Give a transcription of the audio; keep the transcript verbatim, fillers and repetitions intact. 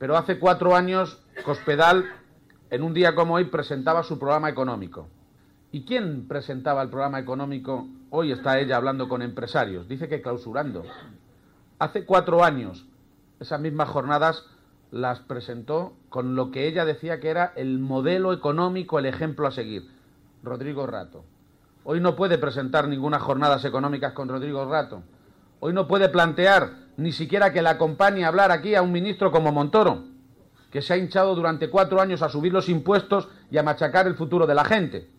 pero hace cuatro años Cospedal, en un día como hoy, presentaba su programa económico. ¿Y quién presentaba el programa económico? Hoy está ella hablando con empresarios, dice que clausurando. Hace cuatro años, esas mismas jornadas las presentó con lo que ella decía que era el modelo económico, el ejemplo a seguir, Rodrigo Rato. Hoy no puede presentar ninguna jornadas económicas con Rodrigo Rato. Hoy no puede plantear ni siquiera que le acompañe a hablar aquí a un ministro como Montoro, que se ha hinchado durante cuatro años a subir los impuestos y a machacar el futuro de la gente.